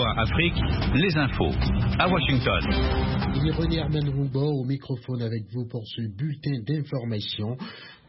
VOA Afrique, les infos. À Washington. Il est René Herman Rouban au microphone avec vous pour ce bulletin d'information.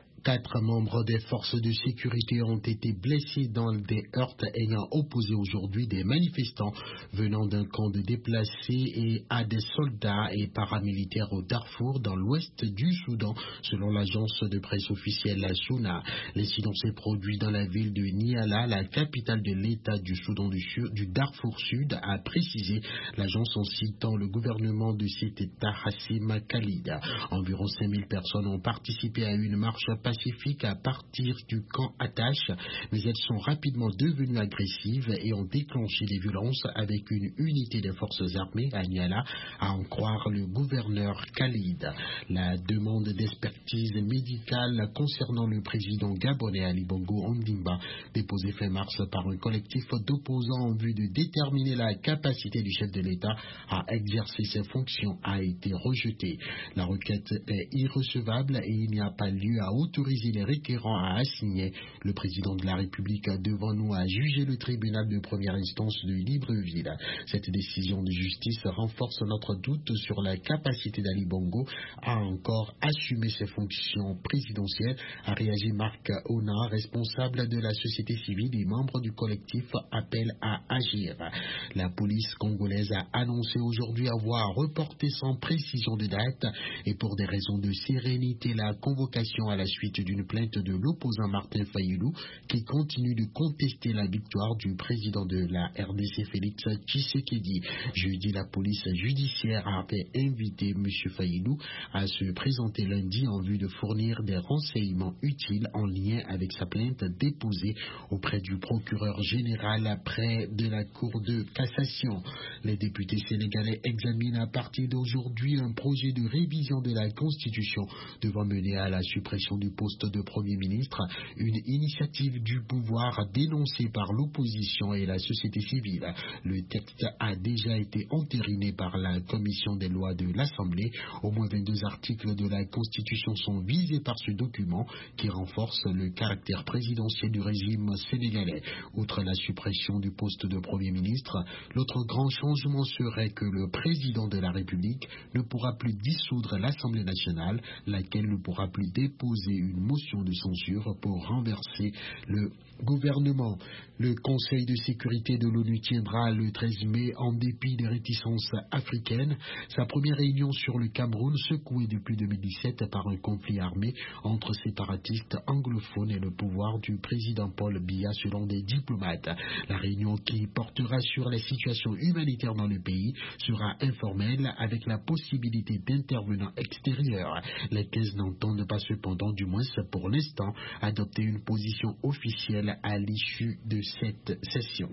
4 membres des forces de sécurité ont été blessés dans des heurts ayant opposé aujourd'hui des manifestants venant d'un camp de déplacés et à des soldats et paramilitaires au Darfour dans l'ouest du Soudan, selon l'agence de presse officielle la SUNA. L'incident s'est produit dans la ville de Niala, la capitale de l'État du Soudan du Darfour Sud, a précisé l'agence en citant le gouvernement de cet État Hassim Khalid. Environ 5000 personnes ont participé à une marche pacifique à partir du camp Attache, mais elles sont rapidement devenues agressives et ont déclenché des violences avec une unité des forces armées à Niala, à en croire le gouverneur Khalid. La demande d'expertise médicale concernant le président gabonais Ali Bongo Ondimba, déposée fin mars par un collectif d'opposants en vue de déterminer la capacité du chef de l'État à exercer ses fonctions, a été rejetée. La requête est irrecevable et il n'y a pas lieu à autoriser les requérants à assigner le président de la République devant nous à juger le tribunal de première instance de Libreville. Cette décision de justice renforce notre doute sur la capacité d'Ali Bongo à encore assumer ses fonctions présidentielles, a réagi Marc Ona, responsable de la société civile et membre du collectif Appel à agir. La police congolaise a annoncé aujourd'hui avoir reporté sans précision de date et pour des raisons de sérénité la convocation à la suite d'une plainte de l'opposant Martin Fayulu qui continue de contester la victoire du président de la RDC Félix Tshisekedi. Jeudi, la police judiciaire avait invité M. Fayulu à se présenter lundi en vue de fournir des renseignements utiles en lien avec sa plainte déposée auprès du procureur général près de la Cour de cassation. Les députés sénégalais examinent à partir d'aujourd'hui un projet de révision de la Constitution devant mener à la suppression du poste de Premier ministre, une initiative du pouvoir dénoncée par l'opposition et la société civile. Le texte a déjà été entériné par la commission des lois de l'Assemblée. Au moins 22 articles de la Constitution sont visés par ce document qui renforce le caractère présidentiel du régime sénégalais. Outre la suppression du poste de Premier ministre, l'autre grand changement serait que le président de la République ne pourra plus dissoudre l'Assemblée nationale, laquelle ne pourra plus déposer une motion de censure pour renverser le gouvernement. Le Conseil de sécurité de l'ONU tiendra le 13 mai en dépit des réticences africaines. Sa première réunion sur le Cameroun, secoué depuis 2017 par un conflit armé entre séparatistes anglophones et le pouvoir du président Paul Biya selon des diplomates. La réunion qui portera sur la situation humanitaire dans le pays sera informelle avec la possibilité d'intervenants extérieurs. Les 15 n'entendent pas cependant, du moins pour l'instant, adopter une position officielle à l'issue de cette session.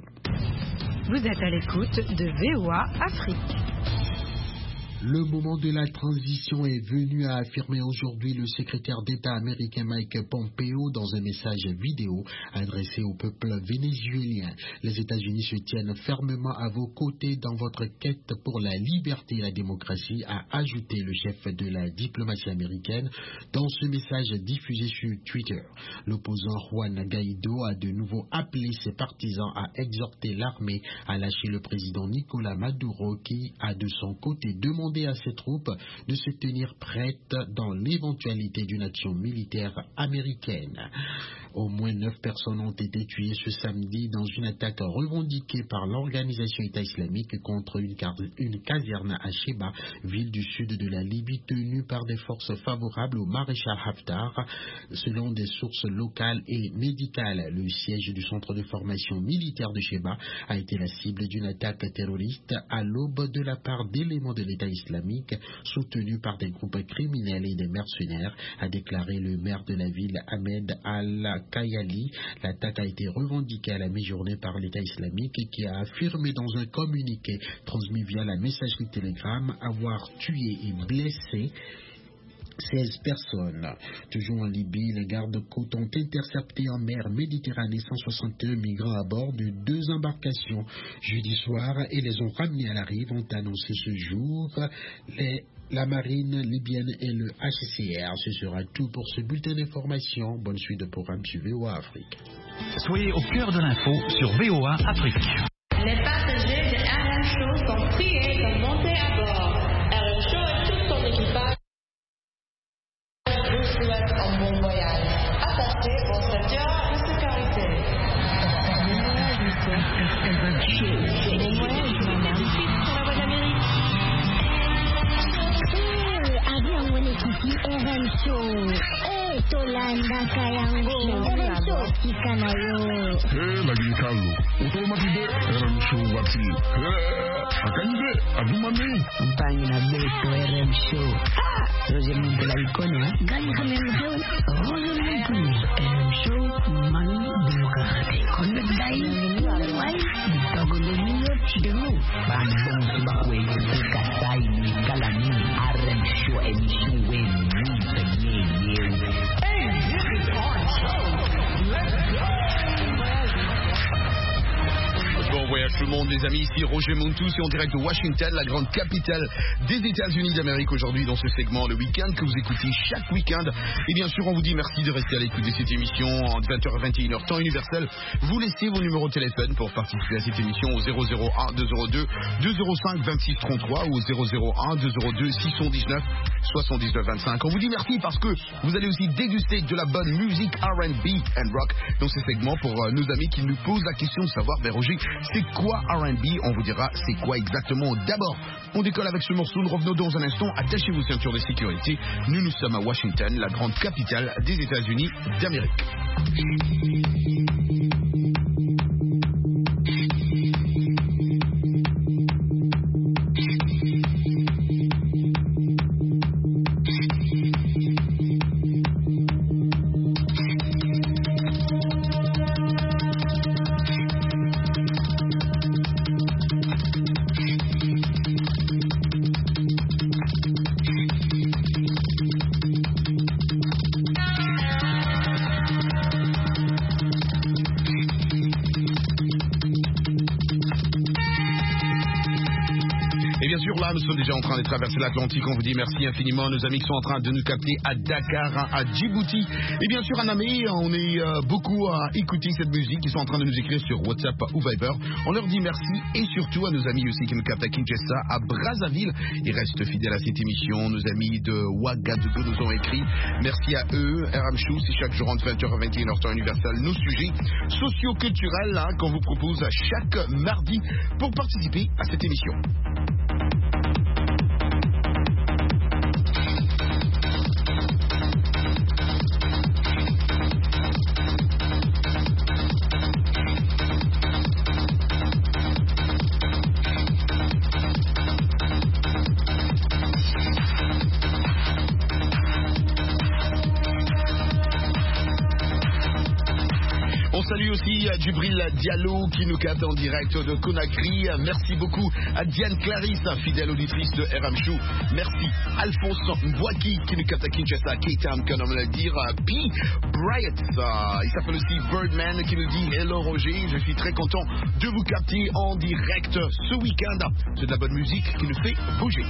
Vous êtes à l'écoute de VOA Afrique. Le moment de la transition est venu, a affirmé aujourd'hui le secrétaire d'État américain Mike Pompeo dans un message vidéo adressé au peuple vénézuélien. Les États-Unis se tiennent fermement à vos côtés dans votre quête pour la liberté et la démocratie, a ajouté le chef de la diplomatie américaine dans ce message diffusé sur Twitter. L'opposant Juan Guaido a de nouveau appelé ses partisans à exhorter l'armée à lâcher le président Nicolás Maduro qui a de son côté demandé à ses troupes de se tenir prêtes dans l'éventualité d'une action militaire américaine. Au moins 9 personnes ont été tuées ce samedi dans une attaque revendiquée par l'organisation État islamique contre une caserne à Sheba, ville du sud de la Libye tenue par des forces favorables au maréchal Haftar, selon des sources locales et médicales. Le siège du centre de formation militaire de Sheba a été la cible d'une attaque terroriste à l'aube de la part d'éléments de l'État islamique soutenus par des groupes criminels et des mercenaires, a déclaré le maire de la ville Ahmed Al-Kayali. L'attaque a été revendiquée à la mi-journée par l'État islamique qui a affirmé dans un communiqué transmis via la messagerie Telegram avoir tué et blessé 16 personnes. Toujours en Libye, les gardes-côtes ont intercepté en mer Méditerranée 161 migrants à bord de 2 embarcations jeudi soir et les ont ramenés à la rive, ont annoncé ce jour la marine libyenne et le HCR. Ce sera tout pour ce bulletin d'information. Bonne suite de programme sur VOA Afrique. Soyez au cœur de l'info sur VOA Afrique. Les passagers de RM Show. Bon voyage, ma mère. Tout de suite sur la voie d'Amérique. Avion mwenyekiti RM Show. Tolanda Kayango. RM Show tikanayo. Lagi Carlo. Otomatide RM Show wati. Akanje adumane. Mpangi na beto RM Show. Roger Muntela Ikonia. Gali kame mhew. Roger Muntela. RM Show mani demokrate. Konnet dai. Wai. Togoloniyo chidemu. Bandung subakwe. Kasai ni galani. RM Show emission wen. Bon voyage tout le monde les amis, ici Roger Montous et en direct de Washington, la grande capitale des États-Unis d'Amérique aujourd'hui dans ce segment le week-end que vous écoutez chaque week-end. Et bien sûr on vous dit merci de rester à l'écoute de cette émission en 20h à 21h temps universel. Vous laissez vos numéros de téléphone pour participer à cette émission au 001 202 205 26 33 ou au 001 202 619 79 25. On vous dit merci parce que vous allez aussi déguster de la bonne musique R&B and rock dans ce segment pour nos amis qui nous posent la question de savoir, ben Roger, c'est quoi R&B? On vous dira c'est quoi exactement. D'abord, on décolle avec ce morceau. Nous revenons dans un instant. Attachez vos ceintures de sécurité. Nous sommes à Washington, la grande capitale des États-Unis d'Amérique. Nous sommes déjà en train de traverser l'Atlantique. On vous dit merci infiniment à nos amis qui sont en train de nous capter à Dakar, à Djibouti. Et bien sûr à Namé, on est beaucoup à écouter cette musique, qui sont en train de nous écrire sur WhatsApp ou Viber. On leur dit merci et surtout à nos amis aussi qui nous captent à Kinshasa, à Brazzaville. Ils restent fidèles à cette émission. Nos amis de Ouagadougou nous ont écrit. Merci à eux. RM Show, c'est chaque jour entre 20h et 21h temps universel. Nos sujets socio-culturels qu'on vous propose à chaque mardi pour participer à cette émission. Salut aussi à Djibril Diallo qui nous capte en direct de Conakry. Merci beaucoup à Diane Clarisse, fidèle auditrice de RM Show. Merci Alphonse Mbouaki qui nous capte à Kinshasa, K-Town, comme on va le dire. P. Bryant, il s'appelle aussi Birdman qui nous dit hello Roger, je suis très content de vous capter en direct ce week-end. C'est de la bonne musique qui nous fait bouger.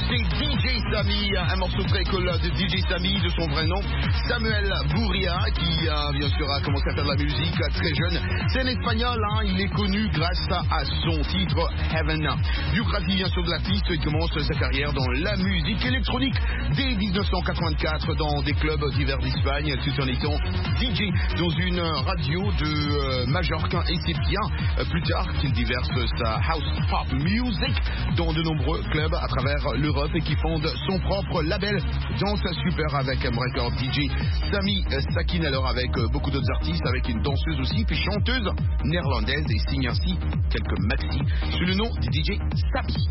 écouter DJ Samy, un morceau très cool de DJ Samy, de son vrai nom, Samuel Bourria, qui bien sûr a commencé à faire de la musique très jeune. C'est un espagnol, hein, il est connu grâce à son titre Heaven. Biographie bien sûr de l'artiste, il commence sa carrière dans la musique électronique dès 1984 dans des clubs divers d'Espagne, tout en étant DJ dans une radio de Majorque, et c'est bien plus tard qu'il diverse sa house pop music dans de nombreux clubs à travers l'Europe et qui fonde son propre label Danse Super avec un record DJ Samy Sakin, alors avec beaucoup d'autres artistes, avec une danseuse aussi, puis chanteuse néerlandaise, et signe ainsi quelques maxi sous le nom de DJ Samy.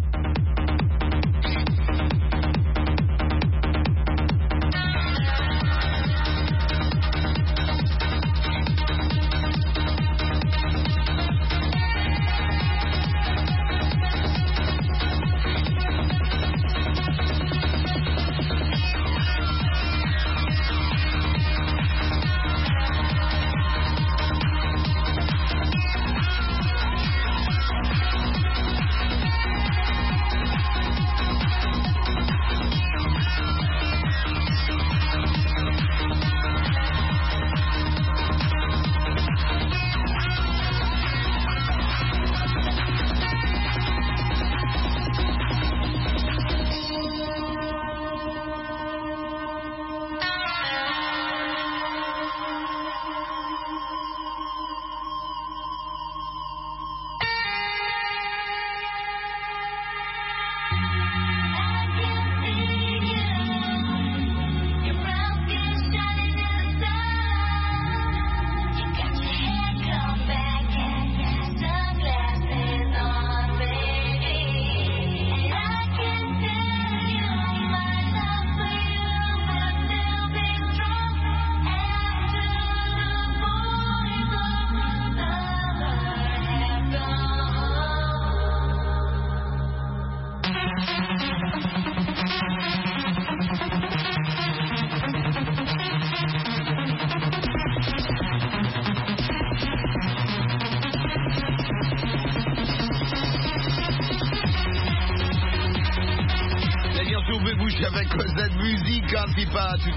Avec cette musique, hein, c'est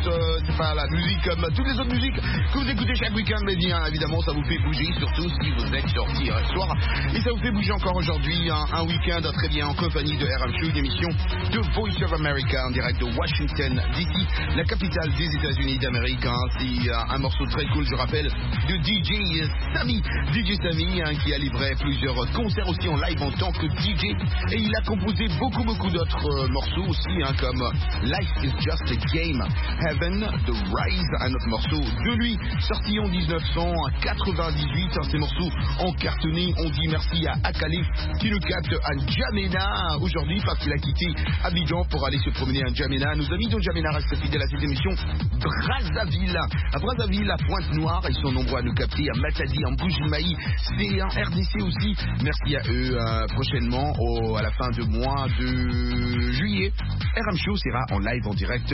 pas la musique comme toutes les autres musiques que vous écoutez chaque week-end, mais bien évidemment ça vous fait bouger, surtout si vous êtes sorti hier soir, et ça vous fait bouger encore aujourd'hui, un week-end très bien en compagnie de RM Show, une émission de Voice of America en direct de Washington DC, la capitale des États-Unis d'Amérique. Hein. C'est un morceau très cool, je rappelle, de DJ Samy, hein, qui a livré plusieurs concerts aussi en live en tant que DJ, et il a composé beaucoup d'autres morceaux aussi, hein, comme Life is Just a Game, Heaven, The Rise, un autre morceau de lui, sorti en 1998. Ces morceaux ont cartonné. On dit merci à Akalif qui le capte à N'Djamena aujourd'hui parce qu'il a quitté Abidjan pour aller se promener à N'Djamena. Nos amis de N'Djamena restent fidèles à cette émission. Brazzaville, à Pointe-Noire, ils sont nombreux à nous capter, à Matadi, en Bougimaï, c'est en RDC aussi. Merci à eux. Prochainement, à la fin de mois de juillet, RM Show sera en live, en direct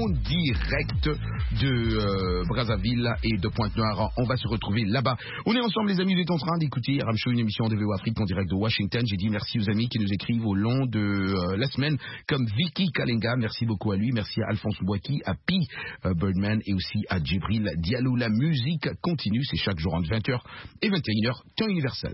de Brazzaville et de Pointe-Noire. On va se retrouver là-bas. On est ensemble, les amis. Vous êtes en train d'écouter RM Show, une émission de VOA Afrique en direct de Washington. J'ai dit merci aux amis qui nous écrivent au long de la semaine, comme Vicky Kalenga. Merci beaucoup à lui. Merci à Alphonse Bouaki, à Pi Birdman et aussi à Djibril Diallo. La musique continue. C'est chaque jour entre 20h et 21h, temps universel.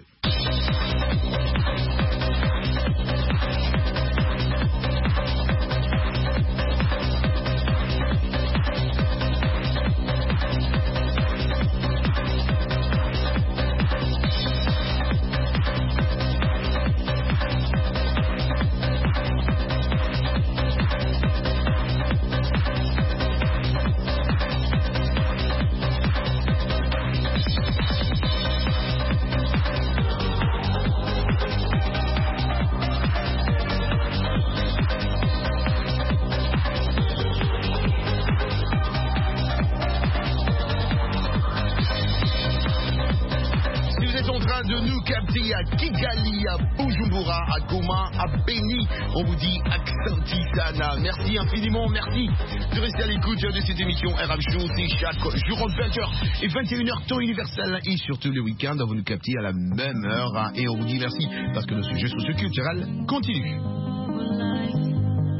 À Kigali, à Bujumbura, à Goma, à Beni, on vous dit Aksanti Sana. Merci infiniment, merci de rester à l'écoute de cette émission RM Show. C'est chaque jour entre 20h et 21h, temps universel, et surtout le week-end, vous nous captez à la même heure, et on vous dit merci parce que le sujet socio-culturel continue.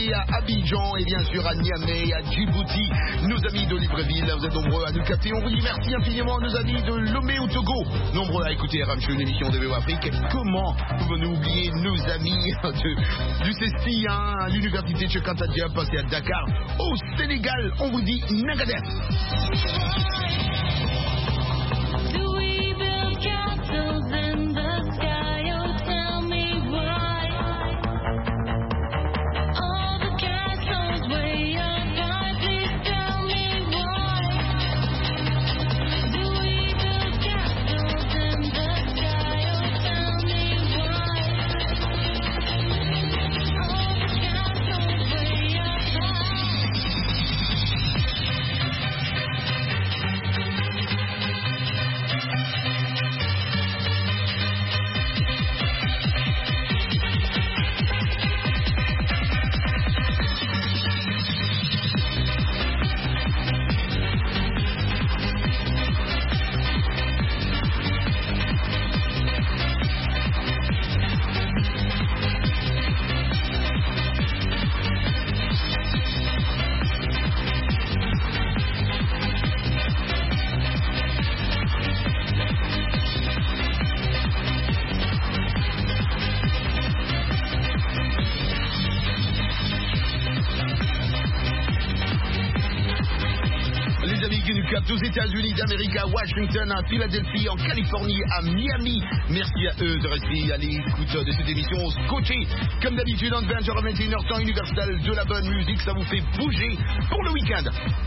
Yaoundé, à Abidjan et bien sûr à Niamey, à Djibouti. Nos amis de Libreville, vous êtes nombreux à nous capter. On vous dit merci infiniment à nos amis de Lomé au Togo. Nombreux à écouter RM Show, une émission de VOA Afrique. Comment pouvons-nous oublier nos amis du CESTI, à l'université de Cheikh Anta Diop, passé à Dakar, au Sénégal. On vous dit Nagadef. Aux États-Unis d'Amérique, à Washington, à Philadelphie, en Californie, à Miami. Merci à eux de rester à l'écoute de cette émission scotchée. Comme d'habitude, en 20h à 21h, temps universel, de la bonne musique, ça vous fait bouger pour le week-end.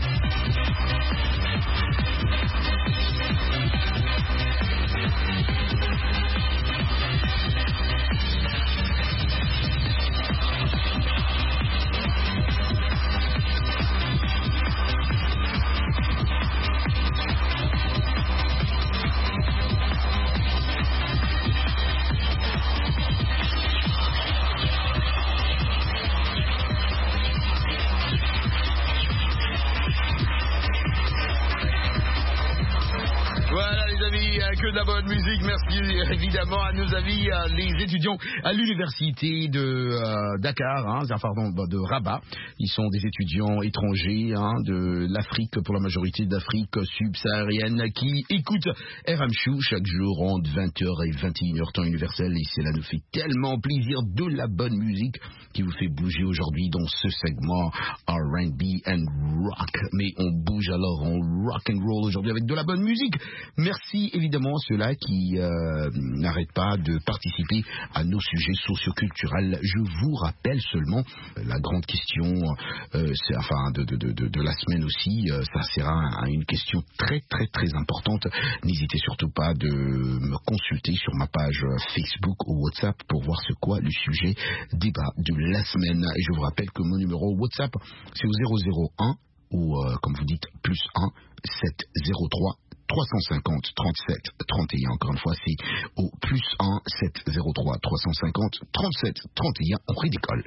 Que de la bonne musique, merci évidemment à nos amis, les étudiants à l'université de Dakar, de Rabat. Ils sont des étudiants étrangers de l'Afrique, pour la majorité d'Afrique subsaharienne, qui écoutent RM Show chaque jour entre 20h et 21h temps universel. Et cela nous fait tellement plaisir, de la bonne musique qui vous fait bouger aujourd'hui dans ce segment R&B and rock. Mais on bouge alors en rock and roll aujourd'hui avec de la bonne musique. Merci évidemment à ceux-là qui n'arrêtent pas de participer à nos sujets socioculturels. Je vous rappelle seulement la grande question de la semaine aussi. Ça sera une question très très très importante. N'hésitez surtout pas de me consulter sur ma page Facebook ou WhatsApp pour voir ce qu'est le sujet débat de la semaine. Et je vous rappelle que mon numéro WhatsApp, c'est au 001 ou comme vous dites, plus 1 703 350 37 31. Encore une fois, c'est au plus 1 703 350 37 31. On redécolle.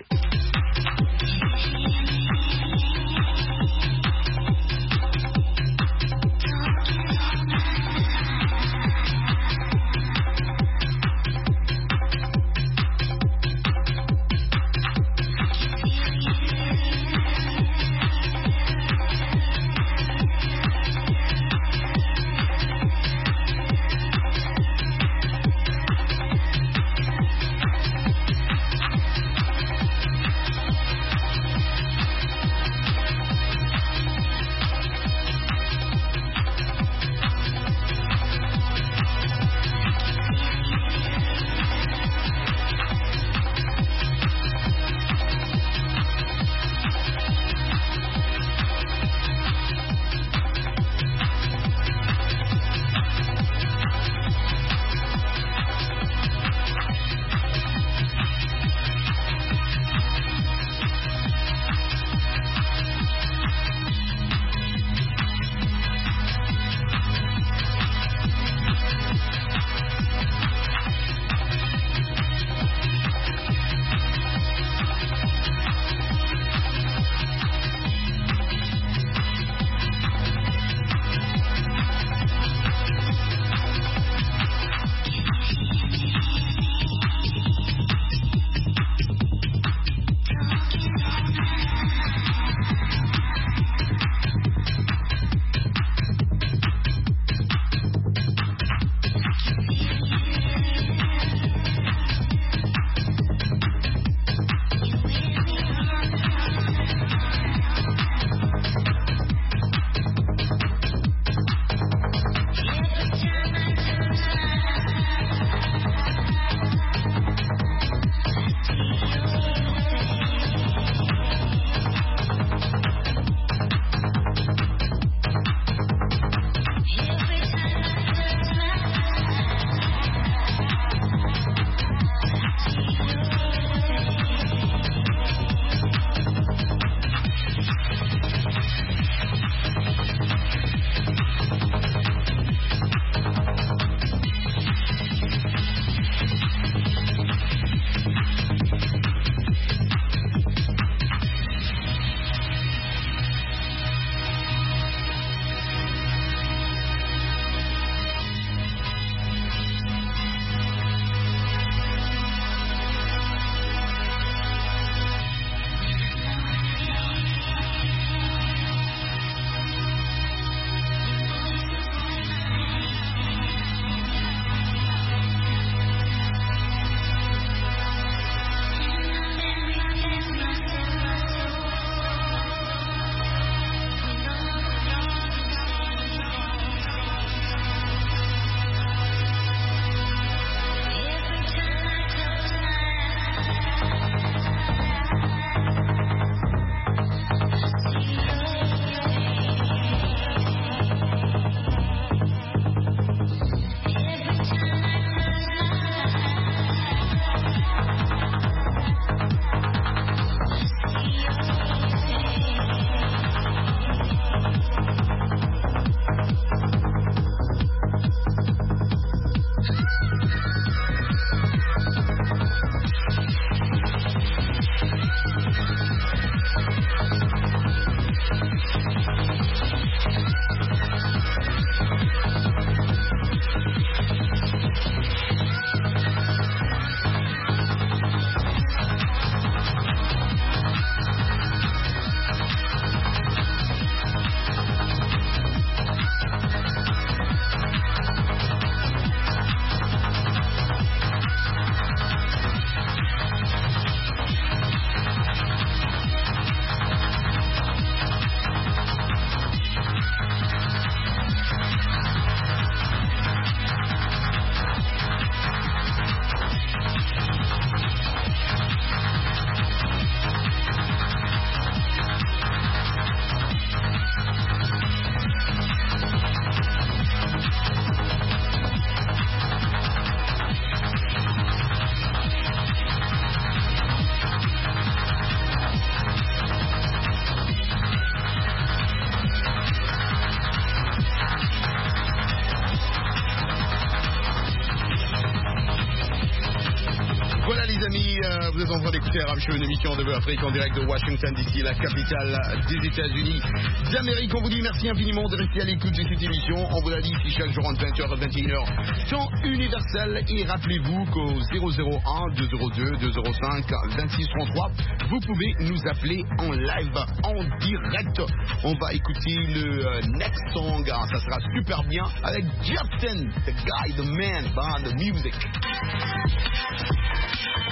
vous êtes en train d'écouter RM Show, une émission de Afrique en direct de Washington DC, la capitale des États-Unis d'Amérique. On vous dit merci infiniment de rester à l'écoute de cette émission. On vous l'a dit ici chaque jour entre 20h et 21h, temps universel. Et rappelez-vous qu'au 001 202 205 2633, vous pouvez nous appeler en live, en direct. On va écouter le next song, ça sera super bien avec Justin, the guy, the man behind the music.